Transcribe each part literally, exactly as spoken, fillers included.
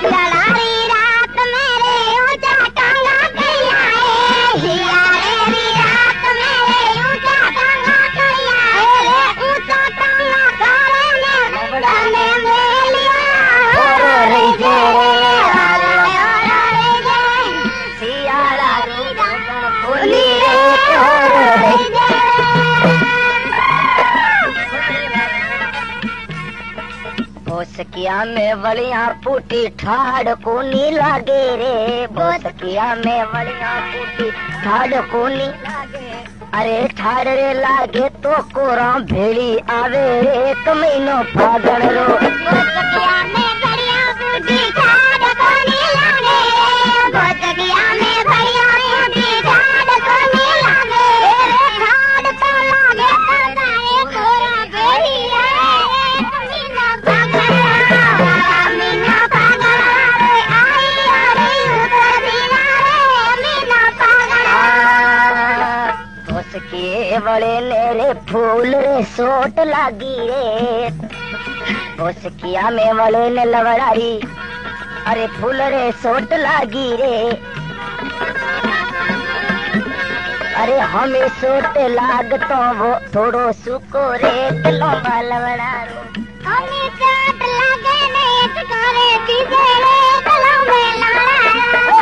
बोसकिया में बलिया फूटी ठाड़ को नी लागे रे। बोसकिया में बलिया फूटी ठाड़ को नी लागे। अरे ठाड़ रे लागे तो कोरा भेड़ी आवे रे। एक महीनो फागण रो बोसकिया में बलिया फूटी ठाड़ को नी लागे। बोसकिया में बलिया फूटी ठाड़ को नी लागे। ठाड़ तो लागे तो कोरा भेड़ी के बड़े मेरे फूल रे सोट लागी रे। बोसकिया में बड़े ने लवड़ारी अरे फूल रे सोट लागी रे। अरे हमें सोट लाग तो वो थोड़ो सुको रे लंबा लवड़ारो। हमें सोट लागे ने करे दीजे रे लंबे लवड़ारो।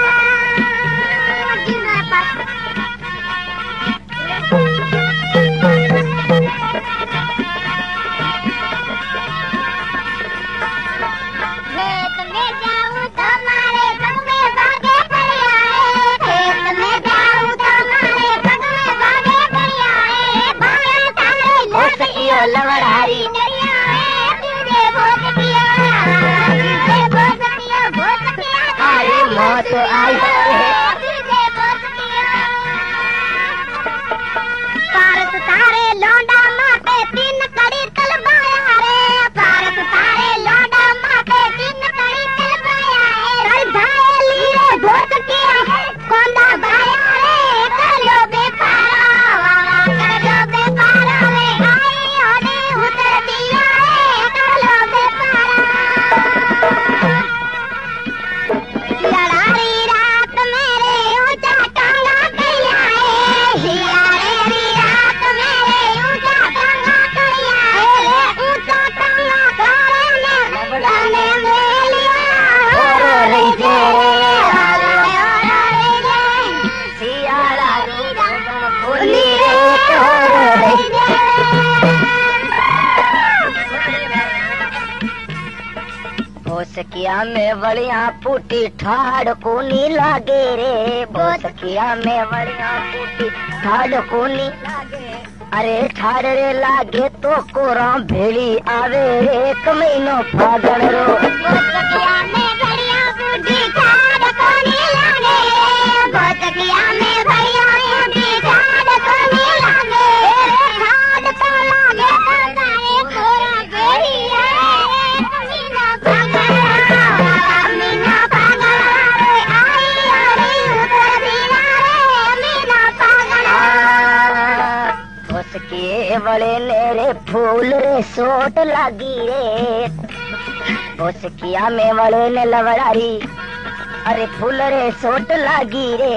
लवड़ारी मौत आई पारस तारे लौंडा माटे तीन कड़ी तलवाया रे। पारस तारे लौंडा माटे तीन कड़ी तलवाया रे। धायली रे बोसकिया कोंदा बाया रे। कलो बेपारा कर लो बेपारा रे। आई ओने उतर दिया रे कलो बेपारा। लड़ाई रात मेरे ऊंचा टांगा गया है। लड़ाई रात मेरे ऊंचा टांगा गया है। ऊंचा टांगा करने बड़ाने में लिया और रही जे सियारा फूली रे और रही जे। बोसकिया में बलिया फूटी ठाड़ को नी लागे रे। बोसकिया में बलिया फूटी ठाड़ को नी लागे। अरे ठाड़ रे लागे तो कोरा भेड़ी आवे रे। एक महीनो फागण रो बोसकिया में बलिया फूटी ठाड़ को नी लागे। बोसकिया में बलिया फूटी ठाड़ को नी लागे। ठाड़ तो लागे तो कोरा भेड़ी के बड़े मेरे फूल रे सोट लागी रे। बोसकिया में बड़े ने लवड़ारी अरे फूल रे सोट लागी रे।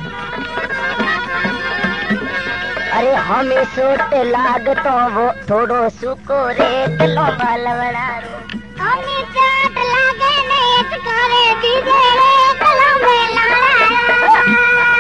अरे हमें सोट लाग तो वो थोड़ो सुको रे लंबा लवड़ारो। हमें सोट लागे ने करे दीजे रे लंबे लवड़ारो।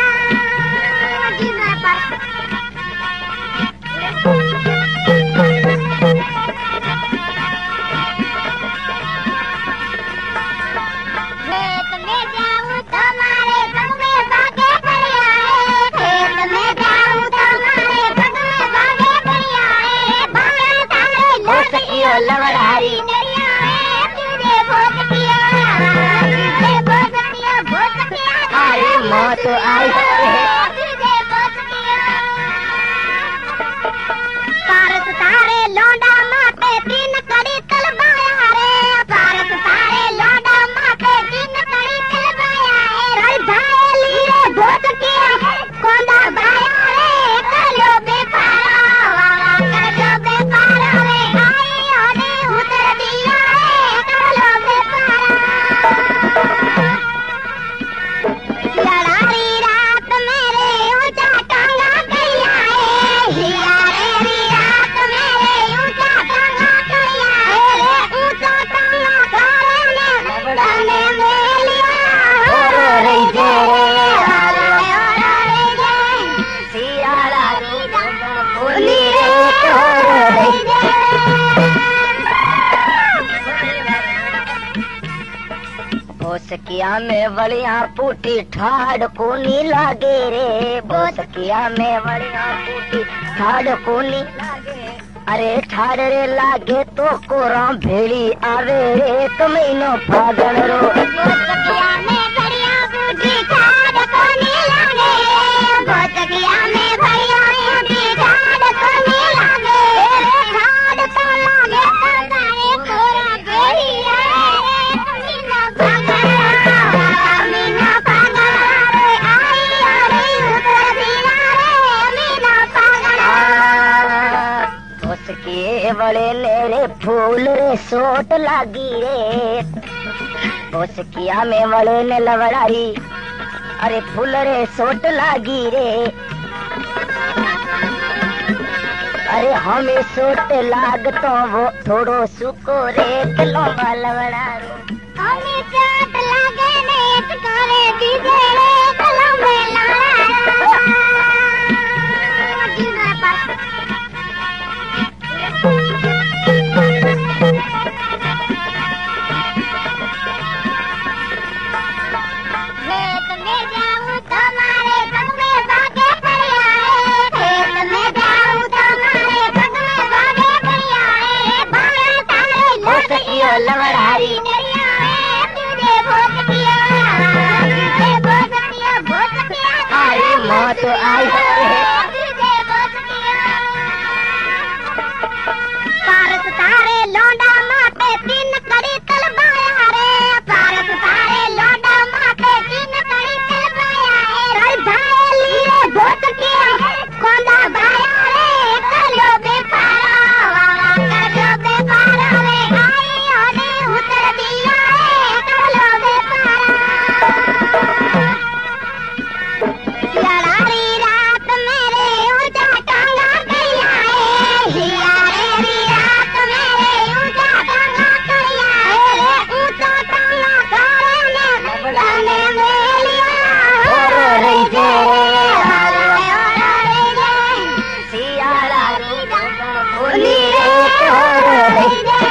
लवड़ारी मौत आई पारस तारे लौंडा माटे तीन कड़ी तलवाया रे। पारस तारे लौंडा माटे तीन कड़ी तलवाया रे। धायली रे बोसकिया कोंदा बाया रे। कलो बेपारा कर लो बेपारा रे। आई ओने उतर दिया रे कलो बेपारा। बोसकिया में बलिया पूटी ठाड़ कोनी लागे रे, बोसकिया में बलिया पूटी ठाड़ कोनी लागे, अरे ठाड़ रे लागे तो कोरा भेड़ी आवे रे, तुम इनो फागण रो। बोसकिया में बलिया पूटी ठाड़ कोनी लागे, बोसकिया में बलिया पूटी ठाड़ कोनी लागे, ठाड़ तो लागे तो कोरा भेड़ी आवे रे, तुम इनो बड़े मेरे फूल रे सोट लागी रे, बोसकिया में बड़े ने लवड़ाई, अरे फूल रे सोट लागी रे, अरे हमें सोट लाग तो वो थोड़ो सुको रे कलो लवड़ा रे, हमें सोट लागे ने करे दीजे रे कलो में लवड़ा। तो आई पारस तारे लौंडा माते तीन कड़ी तलवाया रे, पारस तारे लौंडा माते तीन कड़ी तलवाया रे, धाली रे बोसकिया कोंदा बाया रे, कलो बेपारा कलो बेपारा रे, आई ओने उतर दिया रे कलो बेपारा। लड़ारी रात मेरे ऊंचा टांगा गया है, हियारे रात मेरे ऊंचा टांगा गया है, ऊंचा टांगा करने बनाने में लिया और रही जे सियारा बोली रे और रही जे।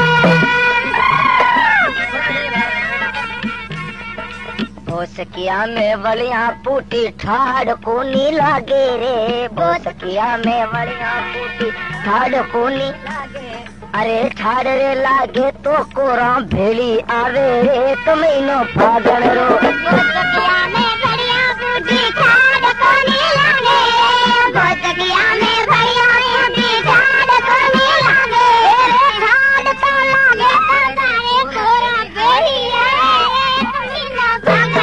बोसकिया में बलिया पूटी ठाड़ कोनी लागे रे, बोसकिया में बलिया पूटी ठाड़ कोनी लागे, अरे ठाड़ रे लागे तो कोरा भेड़ी आवे रे, तुम इनो फागण रो। बोसकिया में बलिया पूटी ठाड़ कोनी लागे, बोसकिया में बलिया पूटी ठाड़ कोनी लागे, ठाड़ तो लागे तो कोरा भेड़ी आवे तुम इनो फागण।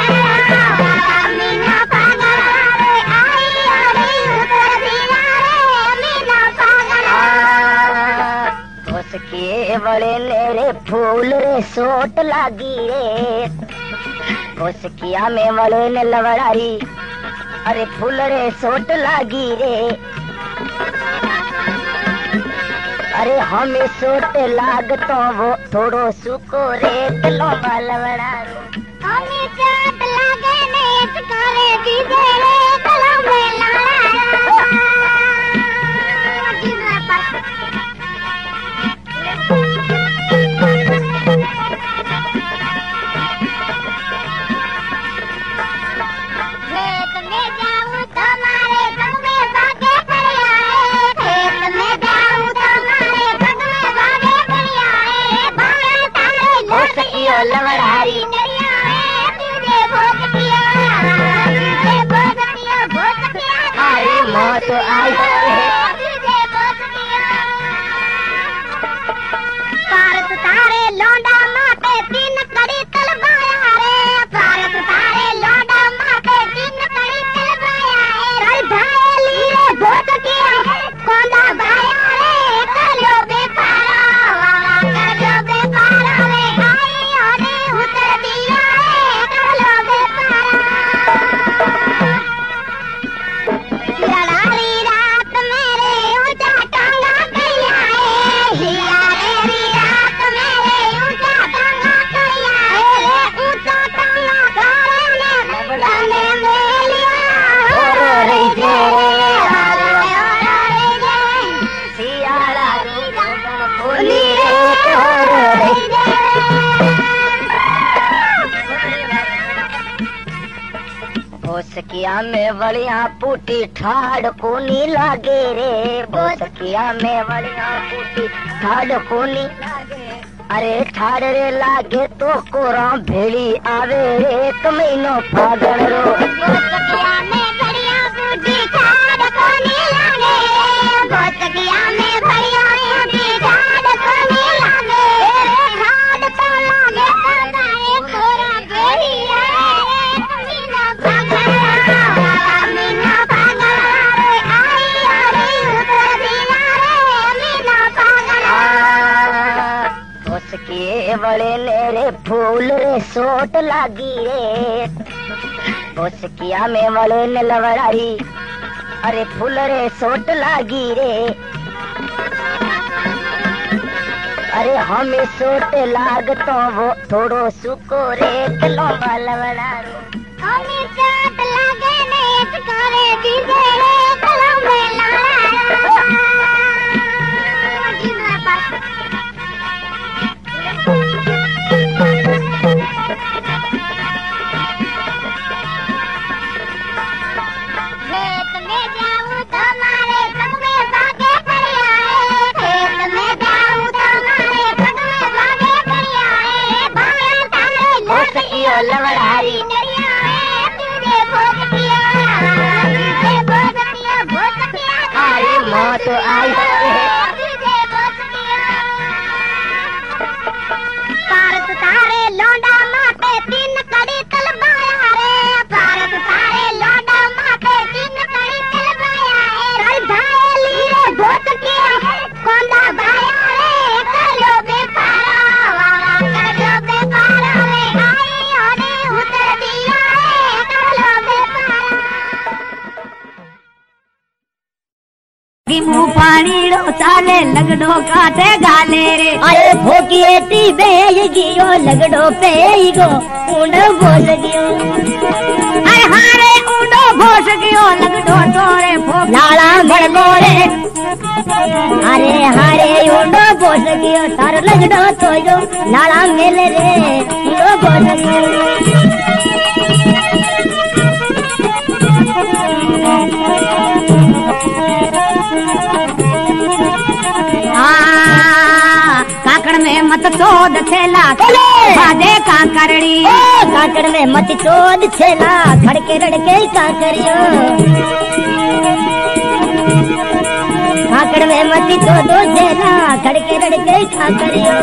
बोसकिए बड़े मेरे फूल रे सोट लागी रे, बोसकिया में बड़े ने लवड़ाई, अरे फूल रे सोट लागी रे, अरे हमें सोट लाग तो वो थोड़ो सुको रे कलो लवड़ा रे, हमें सोट लागे ने करे दीजे रे कलो में लवड़ा। लवड़ारी अरे मौत आई पारस तारे लौंडा माते तीन कड़ी तलवाया रे, पारस तारे लौंडा माते तीन कड़ी तलवाया रे, धाली रे बोसकिया कोंदा बाया रे, कलो बेपारा कलो बेपारा रे, आई ओने उतर दिया रे कलो बेपारा। लड़ारी रात मेरे बोसकिया में बलिया पूटी ठाड़ कोनी लागे रे बोसकिया में बलिया पूटी ठाड़ कोनी अरे ठाड़ रे लागे तो कोरा भेड़ी आवे रे कमीनो पागल रो बोसकिया में बलिया पूटी ठाड़ कोनी लागे बोसकिया में बलिया पूटी ठाड़ कोनी लागे ठाड़ तो लागे तो कोरा भेड़ी बड़े मेरे फूल रे सोट लागी रे बोसकिया में बड़े ने लवड़ारी अरे फूल रे सोट लागी रे अरे हमें सोट लाग तो वो थोड़ो सुको रे कलो लवड़ा रो हमें सोट लागे ने करे दीजे रे कलो में लवड़ा लवड़ारी अरे मौत आई भारत तारे लौंडा माते तीन कड़ी तलवाया रे भारत तारे लौंडा माते तीन कड़ी तलवाया रे धायली रे भूत के कोंदा बाया रे कलो बेपारा वाला कलो बेपारा रे आई ओने उतर दिया रे कलो बेपारा मुँह पानी रो चाले लगड़ो काटे गाले रे अरे भोगिए ती बेगियो लगड़ो पेगो ऊंडो बोल गियो अरे हारे ऊंडो घोष गयो लगड़ो तोरे भोग लाला भड़को रे अरे हारे ऊंडो बोल गियो तार लगड़ो तोयो लाला मेले रे ऊंडो बोल गियो काकड़ में मत चोद छेला बाजे काकरड़ी काकड़ में मत चोद छेला खड़के रड़के काकरियो काकड़ में मत चोद छेला खड़के रड़के काकरियो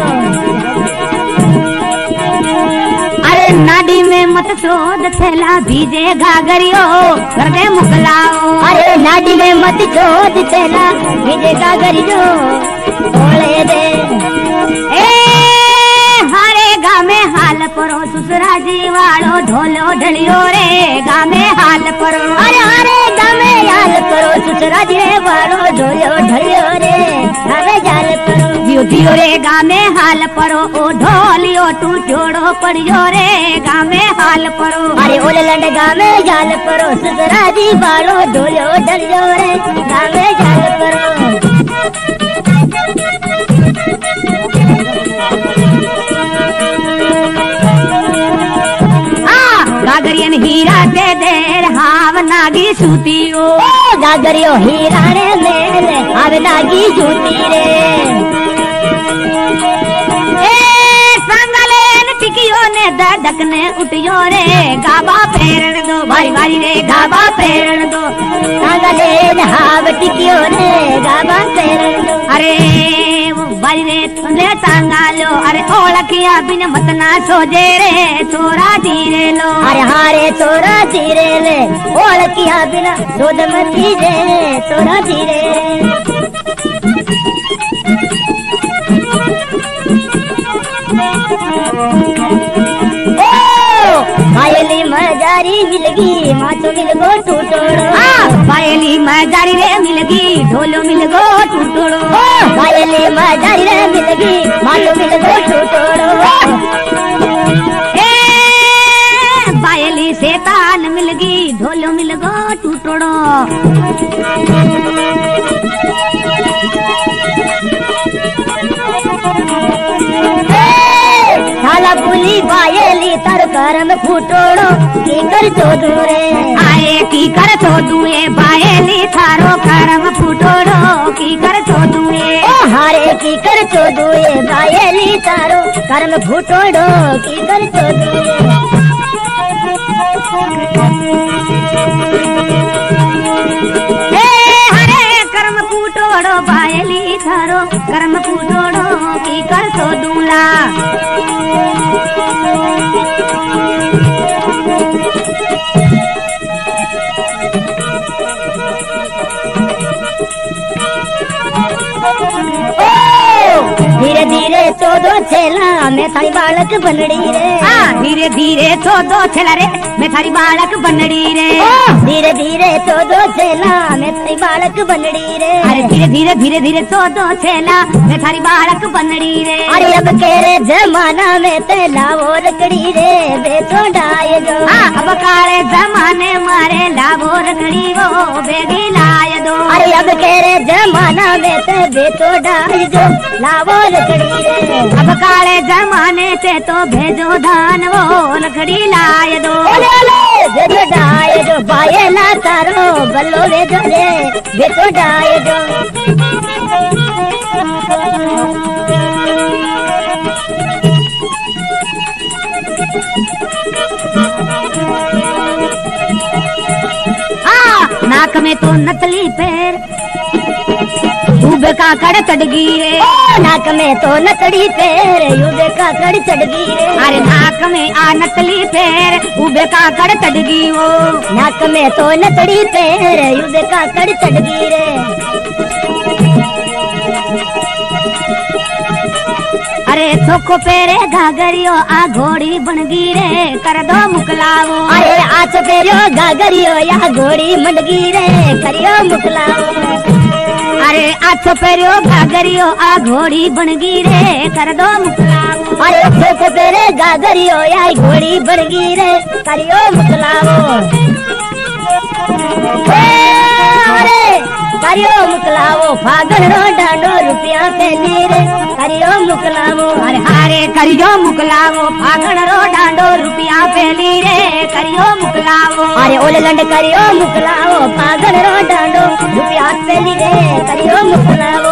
अरे नाडी में मत चोद छेला भीजे घागरियो करके मुकलाओ अरे नाडी में मत चोद छेला भीजे घागरियो बोले दे ए हारे गामे हाल परो ससुरा जी वालो ढोलो ढलियो रे गामे हाल परो अरे हारे गामे हाल परो ससुरा जी वालो ढोलो ढलियो रे गामे हाल परो दियो दियो रे गामे हाल परो ओ ढोलियो तू जोड़ो पड़ियो रे गामे हाल परो अरे ओले लंड गामे हाल परो ससुरा जी वालो ढोलो ढलियो रे गामे हाल परो गागरियन हीरा दे देर हाव नागी सूतियो गागरियो हीरा रे मेले हाव नागी सूती रे ए संगलेन टिकियो ने दडक ने उठियो रे गाबा फेरण दो भाई भाई रे गाबा फेरण दो संगलेन हाव टिकियो रे गाबा फेरण दो अरे वो भाई रे तुले टांगालो अरे ओळखिया बिन मत ना सोजे रे छोरा धीरे लो अरे हारे छोरा धीरे ले ओळखिया बिन सोद मती रे छोरा धीरे पायली मजारी मिलगी माचो मिलगो टूटोड़ो पायली मजारी रे मिलगी ढोलो मिलगो टूटोड़ो पायली मजारी रे मिलगी माचो मिलगो टूटोड़ो ए पायली से ताल मिलगी ढोलो मिलगो टूटोड़ो थाला बाबूली बायली तर करम फूटोड़ो की कर तो दूरे आए की कर तो दुए बायली थारो करम फूटोड़ो की कर तो दुए ओ हारे की कर तो दुए बायली तारो करम फूटोड़ो की कर तो दुए फूटोड़ो बायली थारो कर्म फूटोड़ो की कर तो दूला धीरे धीरे चौदह छेला मैं थारी बालक बनड़ी रे हाँ धीरे धीरे चौदह छेला रे मैं थारी बालक बनड़ी रे धीरे धीरे चौदह छेला मैं थारी बालक बनड़ी रे अरे धीरे धीरे धीरे धीरे चौदह छेला मैं थारी बालक बनड़ी रे अरे अब केरे जमाना में ते लावो रकड़ी रे बेचो डाय जो हाँ अब काले जमाने मारे लावो रकड़ी वो बेगी लाय दो अरे अब केरे जमाना में ते बेचो डाय जो लावो लकड़ी रे अब काले जमाने से तो भेजो धान वो लकड़ी लाए दो ओले ओले भेजो डाय जो बाये ला तारो बल्लो भेजो रे भेजो डाय जो हाँ नाक में तो नकली पैर यूबे का कड़ चढ़गी रे नाक में तो नकड़ी पैर यूबे का कड़ चढ़गी रे अरे नाक में आ नकली पैर यूबे का कड़ चढ़गी वो नाक में तो नकड़ी पैर यूबे का कड़ चढ़गी रे अरे थोको पेरे घाघरियो आ घोड़ी बनगी रे कर दो मुकलावो अरे आच पेरियो घाघरियो या घोड़ी मंडगी रे करियो मुकलावो अरे आछो पेरियो घाघरियो आ घोड़ी बनगी रे कर दो मुकलावो अरे थोको पेरे घाघरियो या घोड़ी बनगी रे करियो मुकलावो अरे करियो मुकलावो फागण रो डांडो रुपया पेली रे करियो मुकलावो अरे हारे करियो मुकलावो फागण रो डांडो रुपया पेली रे करियो मुकलावो अरे ओले लंड करियो मुकलावो फागण रो डांडो रुपया पेली रे करियो मुकलावो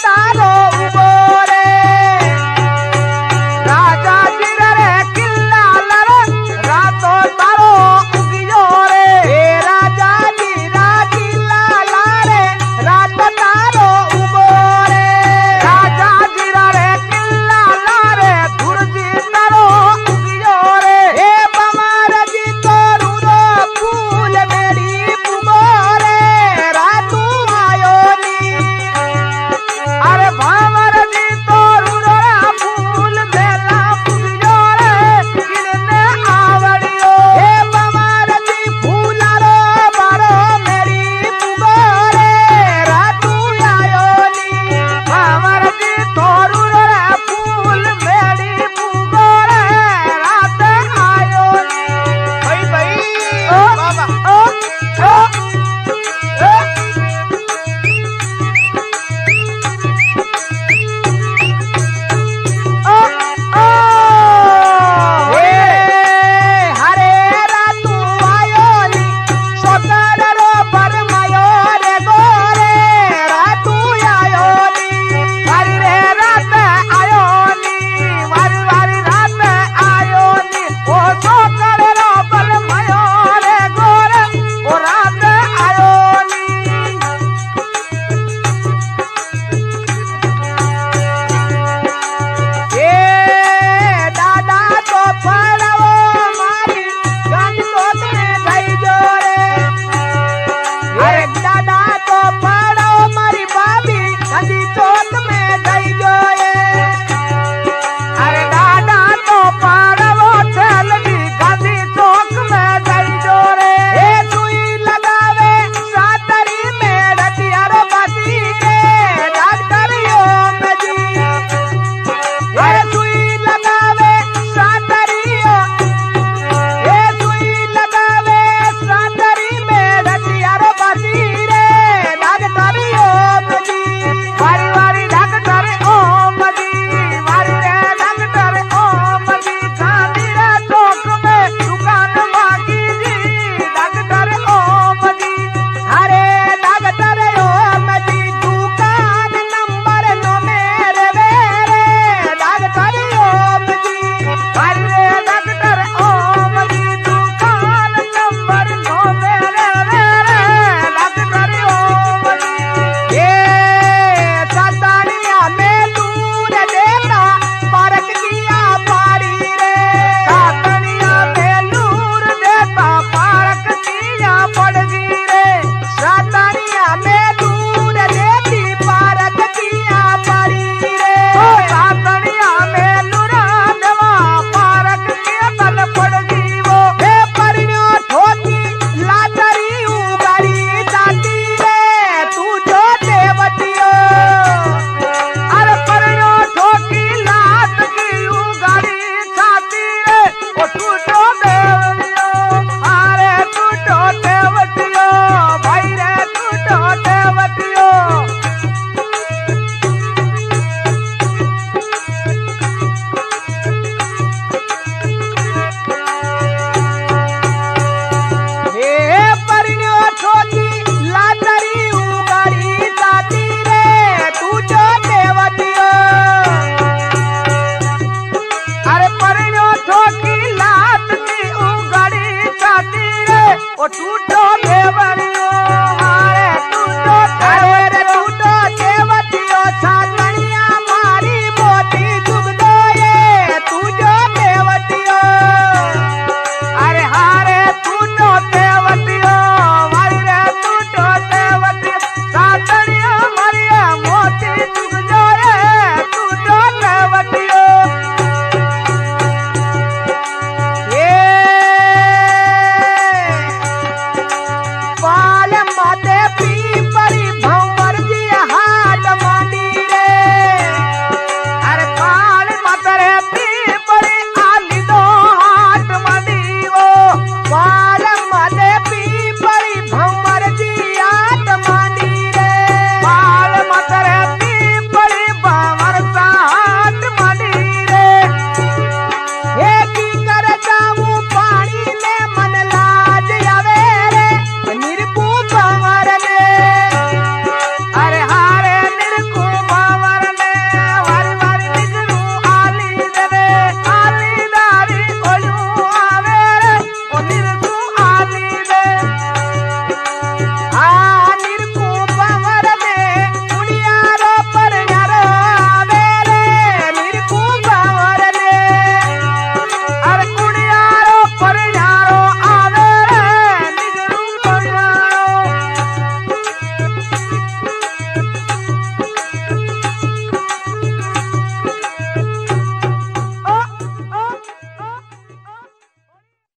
यारो